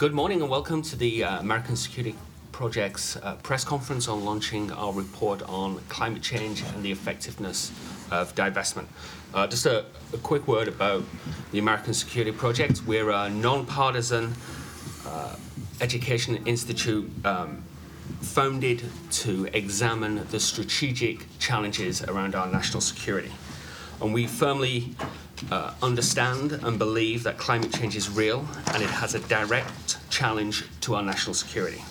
Good morning and welcome to the American Security Project's press conference on launching our report on climate change and the effectiveness of divestment. Just a quick word about the American Security Project. We're a non-partisan education institute founded to examine the strategic challenges around our national security. And we firmly understand and believe that climate change is real and it has a direct challenge to our national security.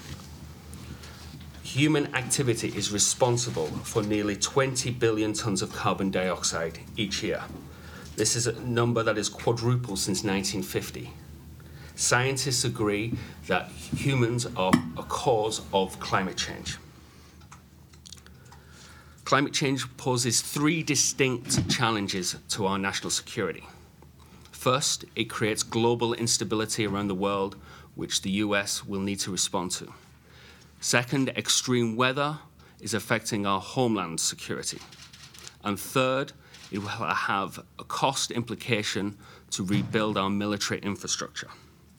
Human activity is responsible for nearly 20 billion tons of carbon dioxide each year. This is a number that has quadrupled since 1950. Scientists agree that humans are a cause of climate change. Climate change poses three distinct challenges to our national security. First, it creates global instability around the world, which the US will need to respond to. Second, extreme weather is affecting our homeland security. And third, it will have a cost implication to rebuild our military infrastructure.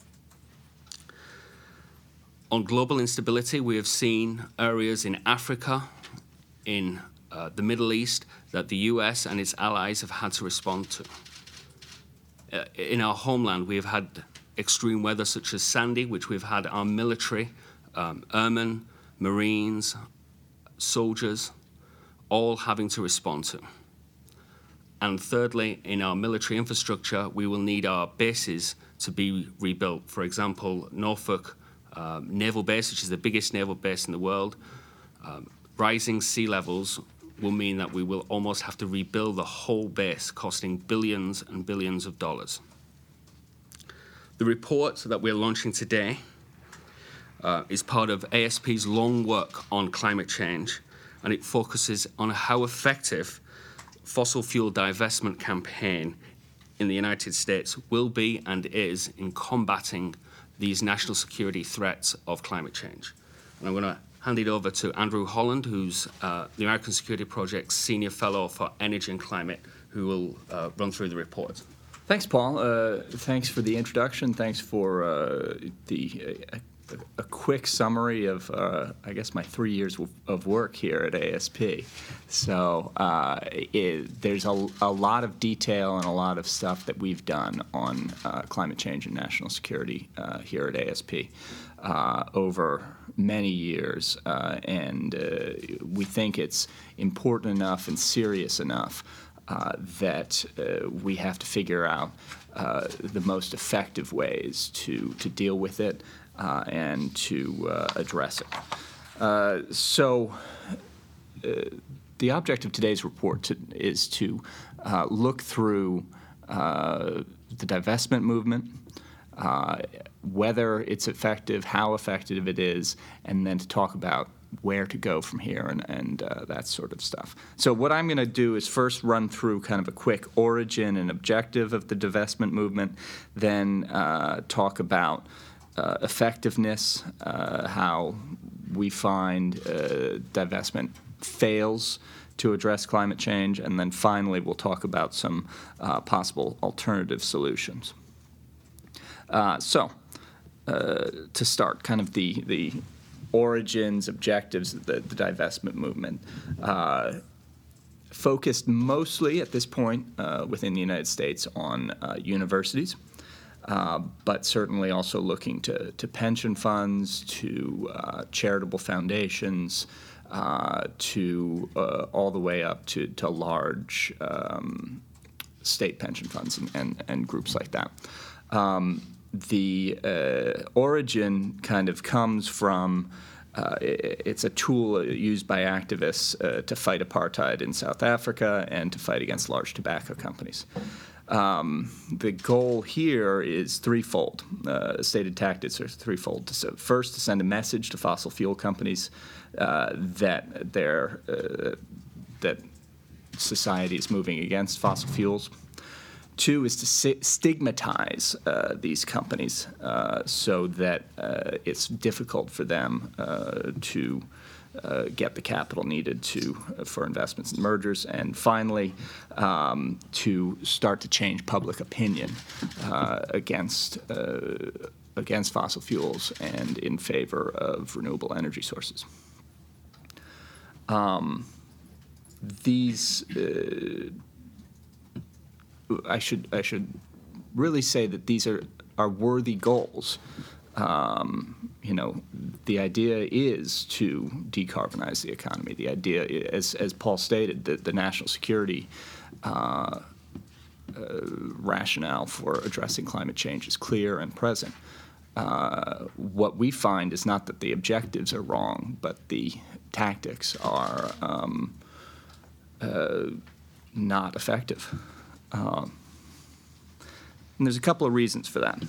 On global instability, we have seen areas in Africa, in the Middle East, that the US and its allies have had to respond to. In our homeland, we have had extreme weather such as Sandy, which we've had our military, airmen, Marines, soldiers, all having to respond to. And thirdly, in our military infrastructure, we will need our bases to be rebuilt. For example, Norfolk Naval Base, which is the biggest naval base in the world, rising sea levels will mean that we will almost have to rebuild the whole base, costing billions and billions of dollars. The report that we're launching today is part of ASP's long work on climate change, and it focuses on how effective fossil fuel divestment campaign in the United States will be and is in combating these national security threats of climate change. And I'm going to hand it over to Andrew Holland, who's the American Security Project's Senior Fellow for Energy and Climate, who will run through the report. Thanks, Paul. Thanks for the introduction. Thanks for a quick summary of, I guess, my 3 years of work here at ASP. So there's a lot of detail and a lot of stuff that we've done on climate change and national security here at ASP over many years, and we think it's important enough and serious enough that we have to figure out the most effective ways to deal with it and to address it. So the object of today's report is to look through the divestment movement, whether it's effective, how effective it is, and then to talk about where to go from here and that sort of stuff. So what I'm going to do is first run through kind of a quick origin and objective of the divestment movement, then talk about effectiveness, how we find divestment fails to address climate change, and then finally we'll talk about some possible alternative solutions. So to start, kind of the origins, objectives of the divestment movement, focused mostly at this point within the United States on universities, but certainly also looking to pension funds, to charitable foundations, to all the way up to large state pension funds and groups like that. The origin kind of comes from it's a tool used by activists to fight apartheid in South Africa and to fight against large tobacco companies. The goal here is threefold. Stated tactics are threefold. So first, to send a message to fossil fuel companies that society is moving against fossil fuels. Two is to stigmatize these companies so that it's difficult for them to get the capital needed for investments and mergers. And finally, to start to change public opinion against against fossil fuels and in favor of renewable energy sources. I should really say that these are worthy goals. The idea is to decarbonize the economy. The idea, as Paul stated, that the national security rationale for addressing climate change is clear and present. What we find is not that the objectives are wrong, but the tactics are not effective. And there's a couple of reasons for that.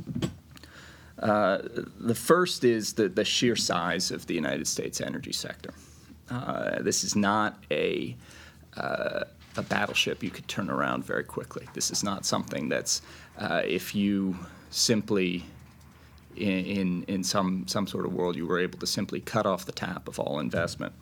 The first is the sheer size of the United States energy sector. This is not a battleship you could turn around very quickly. This is not something that's, if you simply, in some sort of world, you were able to simply cut off the tap of all investment.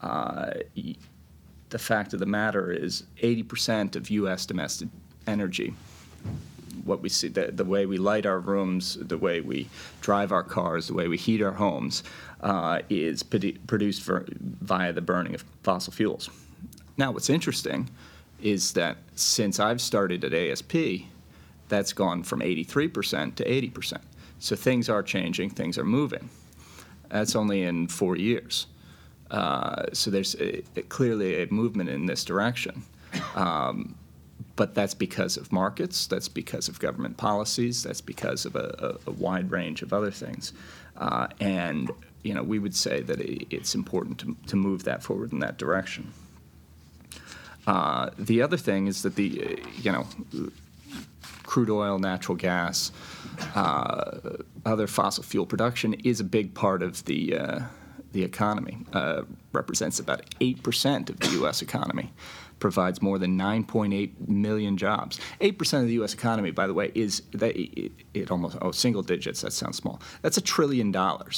The fact of the matter is 80% of U.S. domestic energy, what we see, the way we light our rooms, the way we drive our cars, the way we heat our homes, is produced via the burning of fossil fuels. Now, what's interesting is that since I've started at ASP, that's gone from 83% to 80%. So things are changing, things are moving. That's only in 4 years. So there's clearly a movement in this direction. But that's because of markets, that's because of government policies, that's because of a wide range of other things. And we would say that it's important to move that forward in that direction. The other thing is that crude oil, natural gas, other fossil fuel production is a big part of the economy. Represents about 8% of the U.S. economy. Provides more than 9.8 million jobs. 8% of the U.S. economy, by the way, is it almost single digits. That sounds small. That's $1 trillion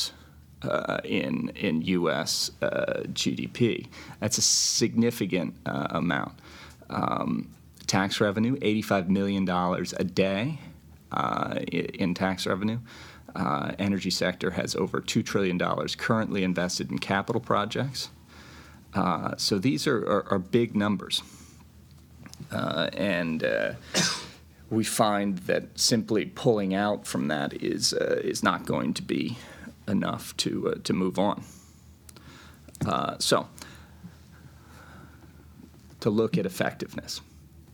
in U.S. GDP. That's a significant amount. Tax revenue, $85 million a day in tax revenue. Energy sector has over $2 trillion currently invested in capital projects. So these are big numbers. And we find that simply pulling out from that is not going to be enough to move on. So to look at effectiveness.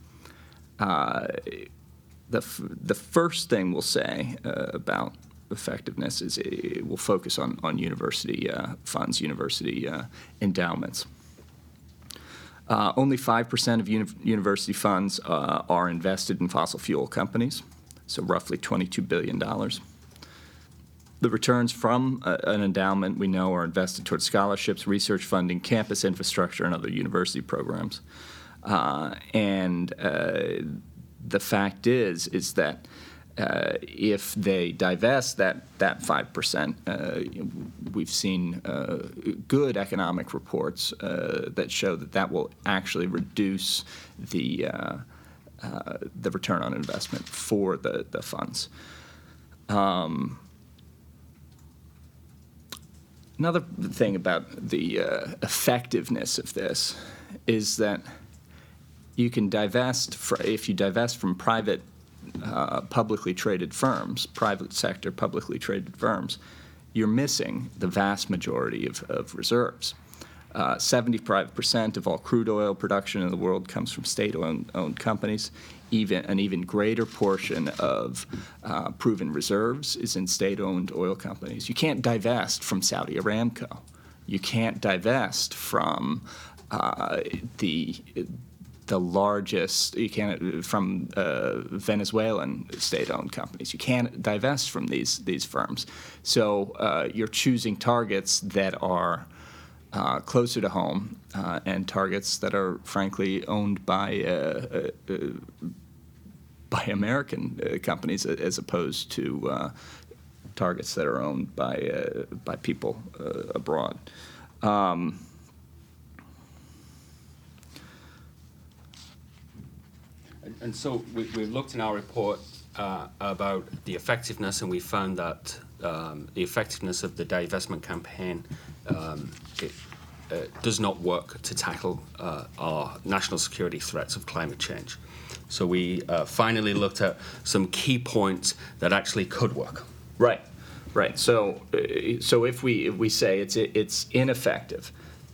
The first thing we'll say about effectiveness is it will focus on university funds, university endowments. Only 5% of university funds are invested in fossil fuel companies, so roughly $22 billion. The returns from an endowment, we know, are invested towards scholarships, research funding, campus infrastructure, and other university programs. And the fact is that if they divest that 5%, we've seen good economic reports that show that will actually reduce the return on investment for the funds. Another thing about the effectiveness of this is that you can divest, if you divest from private publicly traded firms, private sector publicly traded firms, you're missing the vast majority of reserves. 75% of all crude oil production in the world comes from state-owned companies. An even greater portion of proven reserves is in state-owned oil companies. You can't divest from Saudi Aramco. You can't divest from the largest, from Venezuelan state-owned companies. You can't divest from these firms. So you're choosing targets that are closer to home and targets that are, frankly, owned by American companies as opposed to targets that are owned by people abroad. And so we've looked in our report about the effectiveness, and we found that the effectiveness of the divestment campaign does not work to tackle our national security threats of climate change. So we finally looked at some key points that actually could work. Right, right. So if we say it's ineffective,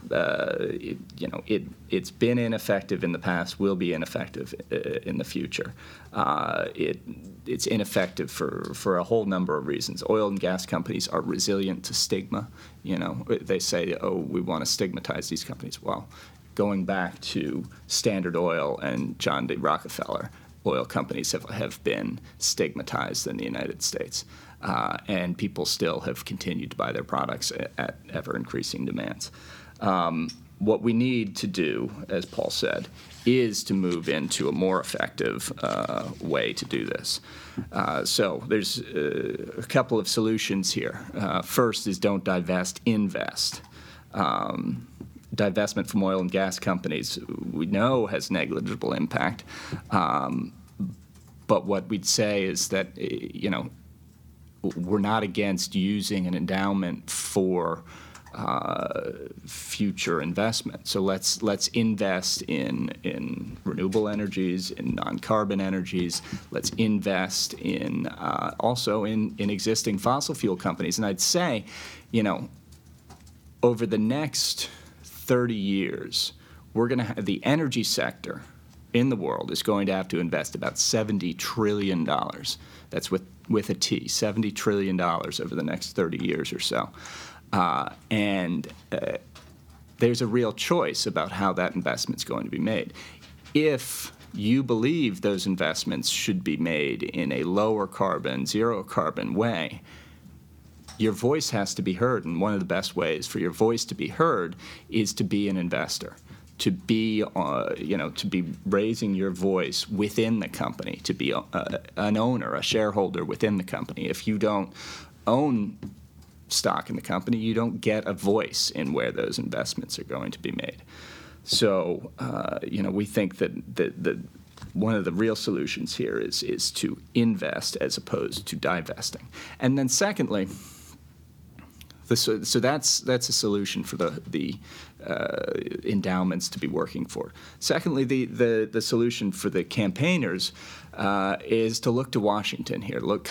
it's been ineffective in the past, will be ineffective in the future. It's ineffective for a whole number of reasons. Oil and gas companies are resilient to stigma. They say, oh, we want to stigmatize these companies. Well, going back to Standard Oil and John D. Rockefeller, oil companies have been stigmatized in the United States. And people still have continued to buy their products at ever-increasing demands. What we need to do, as Paul said, is to move into a more effective way to do this. So there's a couple of solutions here. First is don't divest, invest. Divestment from oil and gas companies we know has negligible impact. But what we'd say is that, we're not against using an endowment for future investment. So let's invest in renewable energies, in non-carbon energies. Let's invest in also in existing fossil fuel companies. And I'd say, over the next 30 years, we're going to have the energy sector in the world is going to have to invest about $70 trillion. That's with a T, $70 trillion over the next 30 years or so. And there's a real choice about how that investment's going to be made. If you believe those investments should be made in a lower carbon, zero carbon way, your voice has to be heard, and one of the best ways for your voice to be heard is to be an investor, to be raising your voice within the company, to be an owner, a shareholder within the company. If you don't own stock in the company, you don't get a voice in where those investments are going to be made. So, we think that one of the real solutions here is to invest as opposed to divesting. And then secondly, so that's a solution for the endowments to be working for. Secondly, the solution for the campaigners is to look to Washington here. Look,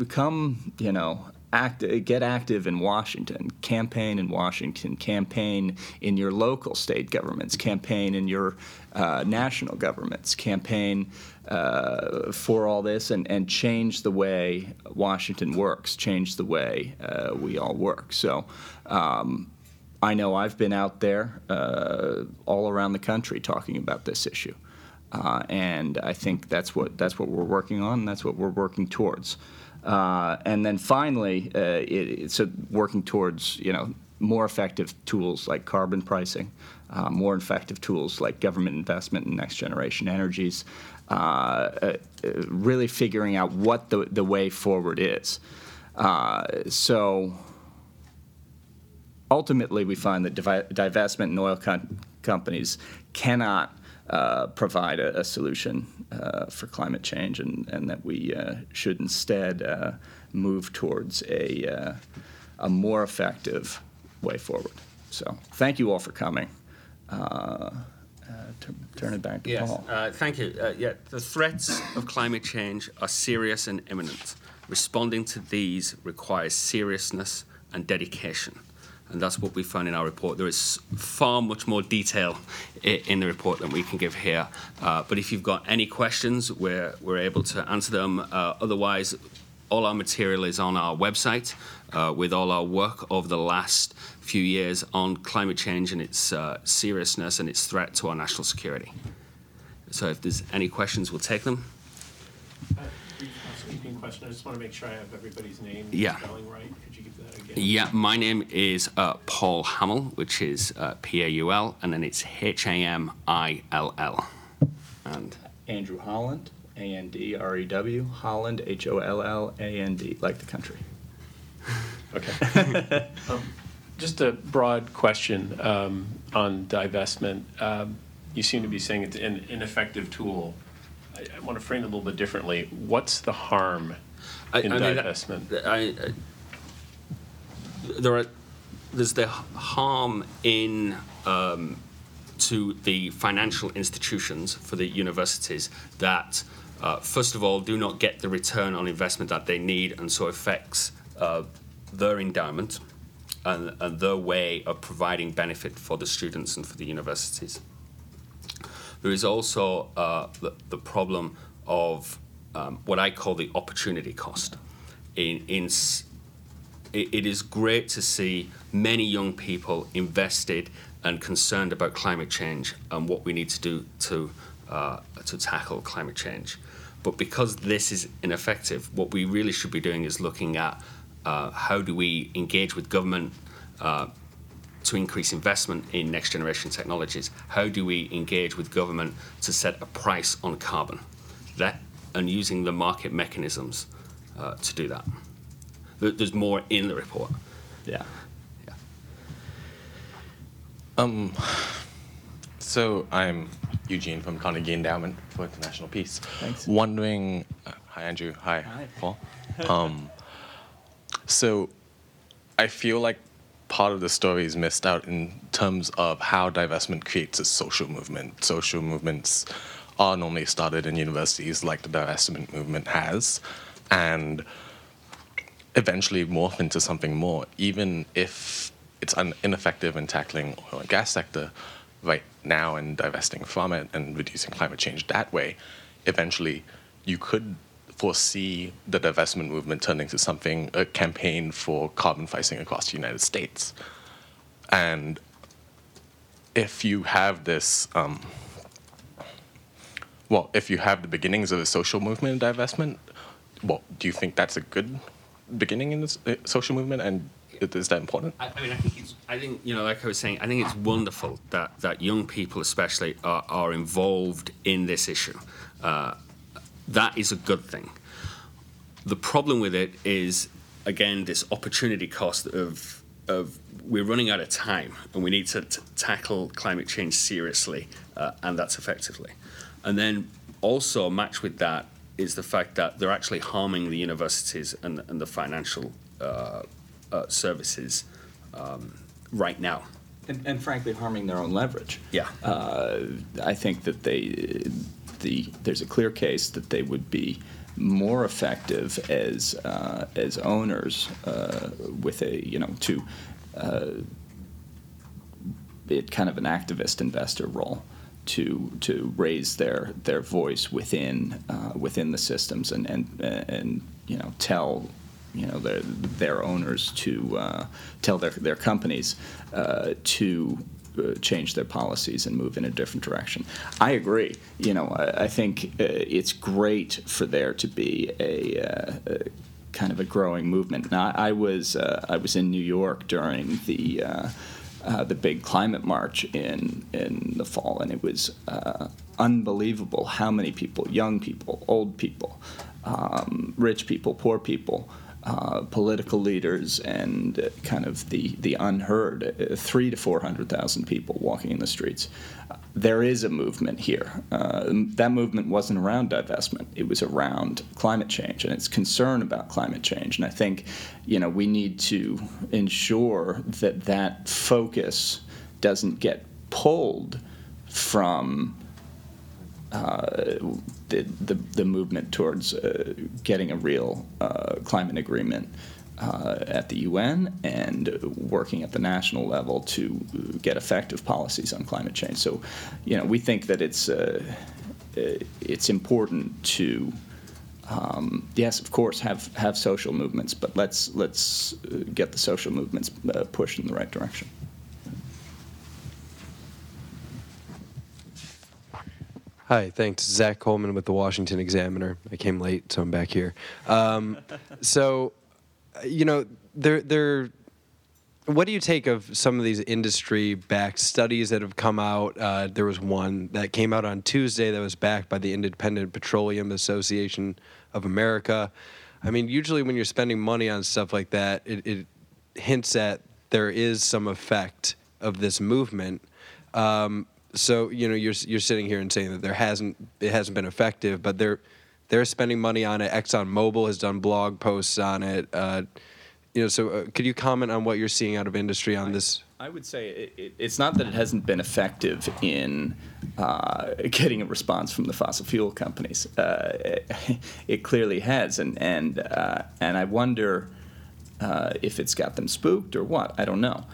get active in Washington, campaign in Washington, campaign in your local state governments, campaign in your national governments, campaign for all this and change the way Washington works, change the way we all work. So I know I've been out there all around the country talking about this issue. And I think that's what we're working on, and that's what we're working towards. And then finally, so working towards more effective tools like carbon pricing, more effective tools like government investment in next generation energies, really figuring out what the way forward is. So ultimately, we find that divestment in oil companies cannot provide a solution for climate change, and that we should instead move towards a more effective way forward. So thank you all for coming. Turn it back to Paul. Thank you. The threats of climate change are serious and imminent. Responding to these requires seriousness and dedication. And that's what we found in our report. There is far much more detail in the report than we can give here. But if you've got any questions, we're able to answer them. Otherwise, all our material is on our website with all our work over the last few years on climate change and its seriousness and its threat to our national security. So if there's any questions, we'll take them. Brief housekeeping question. I just want to make sure I have everybody's name Yeah. spelling right. Could you give that again? Yeah, my name is Paul Hamill, which is Paul, and then it's Hamill. And Andrew Holland, Andrew, Holland, Holland, like the country. Okay. Just a broad question on divestment. You seem to be saying it's an ineffective tool. I want to frame it a little bit differently. What's the harm in divestment? There's the harm in to the financial institutions for the universities that, first of all, do not get the return on investment that they need, and so affects their endowment and their way of providing benefit for the students and for the universities. There is also the problem of what I call the opportunity cost. It is great to see many young people invested and concerned about climate change and what we need to do to tackle climate change. But because this is ineffective, what we really should be doing is looking at how do we engage with government to increase investment in next generation technologies? How do we engage with government to set a price on carbon? And using the market mechanisms to do that. There's more in the report. Yeah. So I'm Eugene from Carnegie Endowment for International Peace. Thanks. Wondering, hi Andrew, hi Paul. So I feel like part of the story is missed out in terms of how divestment creates a social movement. Social movements are normally started in universities like the divestment movement has, and eventually morph into something more, even if it's ineffective in tackling oil and gas sector right now and divesting from it and reducing climate change that way. Eventually, you could foresee the divestment movement turning into something, a campaign for carbon pricing across the United States. And if you have this, if you have the beginnings of a social movement in divestment, do you think that's a good beginning in this social movement, and is that important? I think like I was saying, I think it's wonderful that young people especially are involved in this issue. That is a good thing. The problem with it is, again, this opportunity cost of we're running out of time and we need to tackle climate change seriously, and that's effectively. And then also matched with that is the fact that they're actually harming the universities and the financial services right now. And frankly, harming their own leverage. Yeah. I think that there's a clear case that they would be more effective as owners with it kind of an activist investor role to raise their voice within the systems and tell their owners to tell their companies to change their policies and move in a different direction. I agree. I think it's great for there to be a kind of a growing movement. Now, I was in New York during the big climate march in the fall, and it was unbelievable how many people, young people, old people, rich people, poor people, political leaders, and kind of the unheard, 300,000 to 400,000 people walking in the streets. There is a movement here. That movement wasn't around divestment. It was around climate change and its concern about climate change. And I think, we need to ensure that focus doesn't get pulled from the movement towards getting a real climate agreement at the UN and working at the national level to get effective policies on climate change. So, we think that it's important to yes, of course, have social movements, but let's get the social movements pushed in the right direction. Hi, thanks. Zach Coleman with the Washington Examiner. I came late, so I'm back here. What do you take of some of these industry-backed studies that have come out? There was one that came out on Tuesday that was backed by the Independent Petroleum Association of America. I mean, usually when you're spending money on stuff like that, it hints at there is some effect of this movement. So you're sitting here and saying that it hasn't been effective, but they're spending money on it. ExxonMobil has done blog posts on it. So could you comment on what you're seeing out of industry on this? I would say it's not that it hasn't been effective in getting a response from the fossil fuel companies. It clearly has, and I wonder if it's got them spooked or what. I don't know.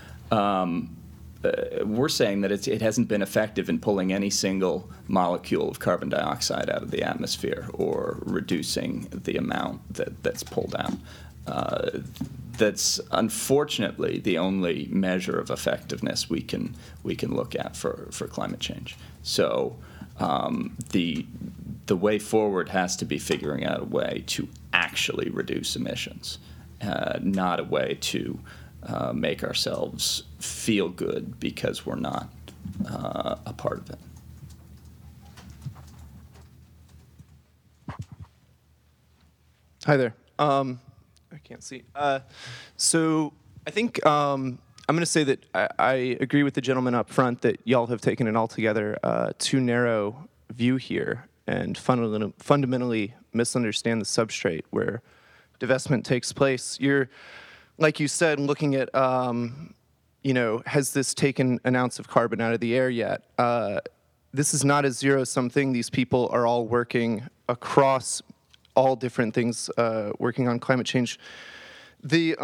We're saying that it hasn't been effective in pulling any single molecule of carbon dioxide out of the atmosphere or reducing the amount that's pulled out. That's unfortunately the only measure of effectiveness we can look at for climate change. So the way forward has to be figuring out a way to actually reduce emissions, not a way to make ourselves feel good because we're not a part of it. Hi there. I can't see. So I think I'm going to say that I agree with the gentleman up front that y'all have taken an altogether too narrow view here and fundamentally misunderstand the substrate where divestment takes place. You're, like you said, looking at, has this taken an ounce of carbon out of the air yet? This is not a zero-sum thing. These people are all working across all different things, working on climate change. The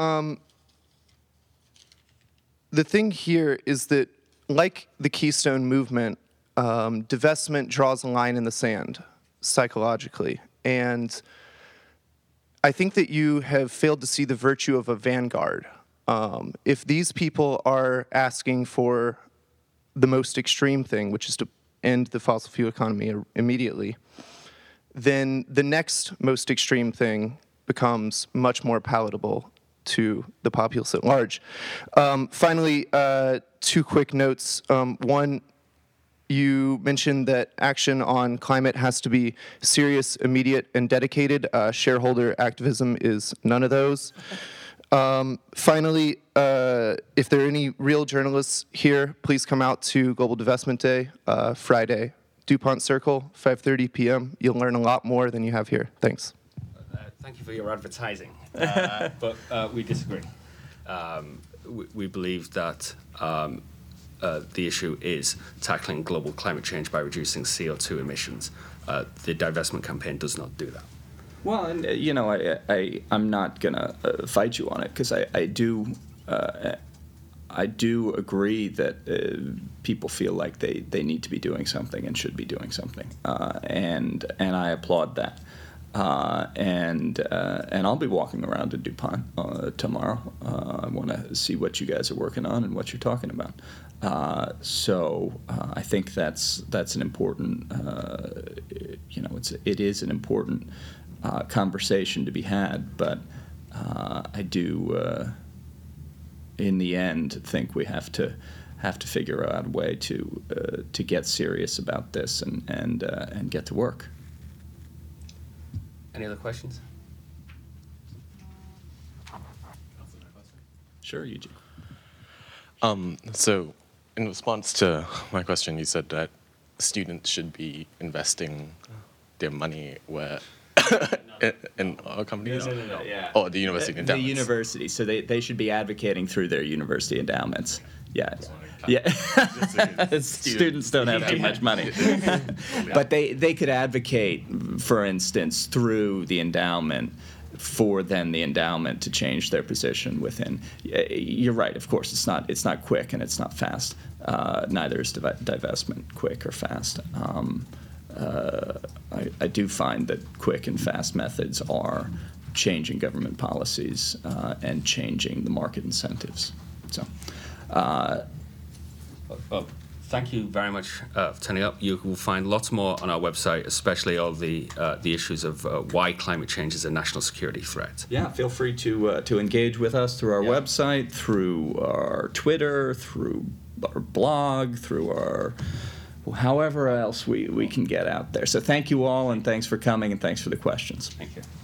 thing here is that, like the Keystone movement, divestment draws a line in the sand psychologically. And I think that you have failed to see the virtue of a vanguard. If these people are asking for the most extreme thing, which is to end the fossil fuel economy immediately, then the next most extreme thing becomes much more palatable to the populace at large. Finally, two quick notes. One, you mentioned that action on climate has to be serious, immediate, and dedicated. Shareholder activism is none of those. Finally, if there are any real journalists here, please come out to Global Divestment Day, Friday, DuPont Circle, 5:30 p.m. You'll learn a lot more than you have here. Thanks. Thank you for your advertising, but we disagree. We believe that the issue is tackling global climate change by reducing CO2 emissions. The divestment campaign does not do that. Well, and I'm not gonna fight you on it because I do agree that people feel like they need to be doing something and should be doing something, and I applaud that. And I'll be walking around at DuPont tomorrow. I want to see what you guys are working on and what you're talking about. So I think that's an important, it is an important conversation to be had. But I do, in the end, think we have to figure out a way to get serious about this and get to work. Any other questions? Sure, Eugene. So, in response to my question, you said that students should be investing their money where in our company? No. Yeah. Oh, the university endowments. The university. So they should be advocating through their university endowments. Yeah. Yeah. Students don't have too much money. But they could advocate, for instance, through the endowment for then the endowment to change their position within. You're right, of course, it's not quick and it's not fast. Neither is divestment quick or fast. I do find that quick and fast methods are changing government policies and changing the market incentives. So. Thank you very much for turning up. You will find lots more on our website, especially all the issues of why climate change is a national security threat. Yeah, feel free to engage with us through our website, through our Twitter, through our blog, through our however else we can get out there. So thank you all, and thanks for coming, and thanks for the questions. Thank you.